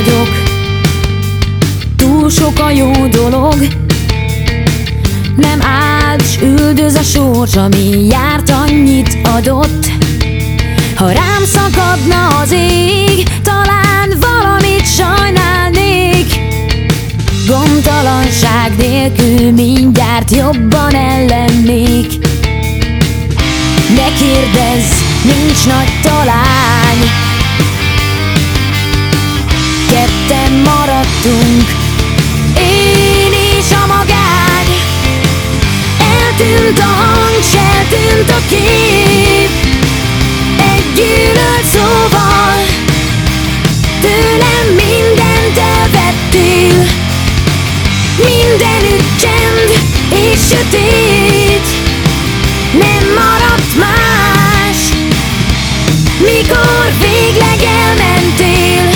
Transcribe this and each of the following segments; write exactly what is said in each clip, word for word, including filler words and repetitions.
vagyok, túl sok a jó dolog. Nem áld s üldöz a sors, ami járt, annyit adott. Ha rám szakadna az ég, talán valamit sajnálnék. Gondtalanság nélkül mindjárt jobban ellennék. Ne kérdezz, nincs nagy talány, ketten maradtunk, én és a magány. Eltűnt a hang, s eltűnt a kép, egy gyűlölt szóval tőlem mindent elvettél. Mindenütt csend és sötét, nem maradt más, mikor végleg elmentél.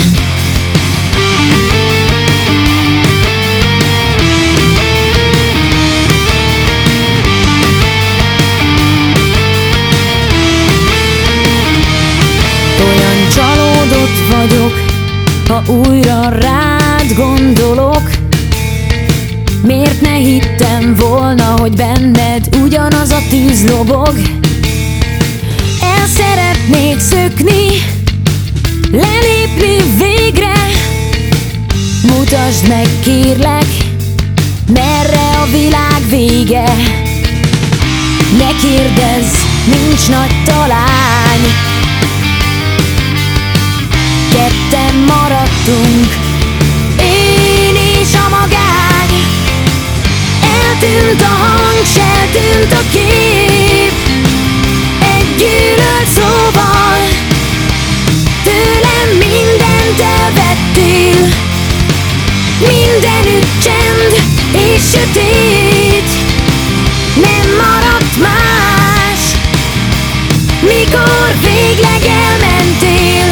Olyan csalódott vagyok, ha újra rád gondolok. Miért ne hittem volna, hogy benned ugyanaz a tűz lobog? El szeretnék szökni, lelépni végre. Mutasd meg, kérlek, merre a világ vége. Ne kérdezz, nincs nagy talány, ketten maradtunk, én és a magány. Eltűnt a hang, s eltűnt a kép, egy gyűlölt szóval tőlem mindent elvettél. Mindenütt csend és sötét, nem maradt más, mikor végleg elmentél.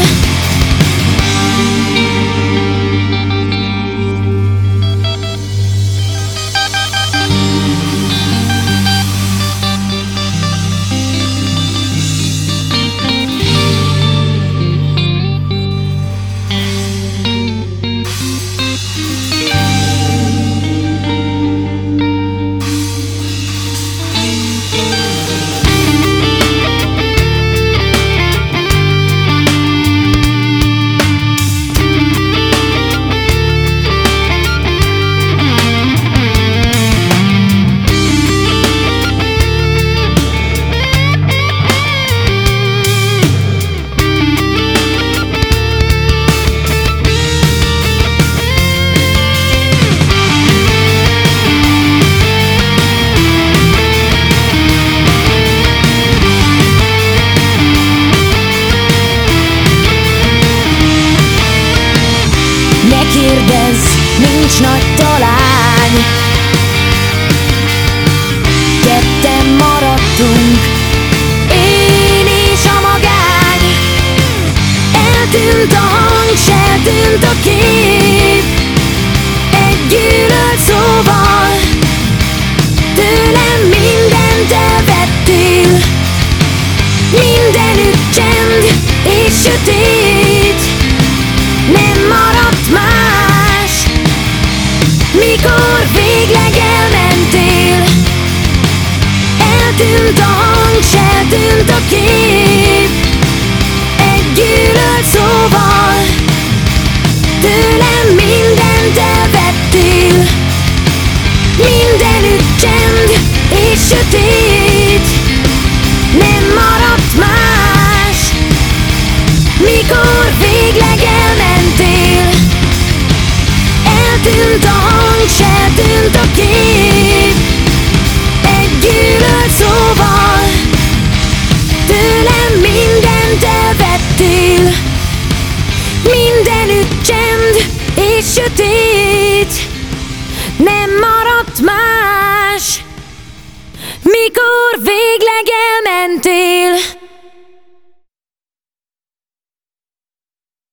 Kérdezz, nincs nagy talány, ketten maradtunk, én és a magány. Eltűnt a hang, s eltűnt a kép, egy gyűlölt szóval tőlem mindent elvettél. Mindenütt csend és sötét, nem maradt más, mikor végleg elmentél. Eltűnt a hang, s eltűnt a kép, egy gyűlölt szóval tőlem mindent elvettél. Mindenütt csend és sötét, nem maradt más, mikor végleg elmentél. Eltűnt a hang, s eltűnt a kép, egy gyűlölt szóval tőlem mindent elvettél. Mindenütt csend és sötét,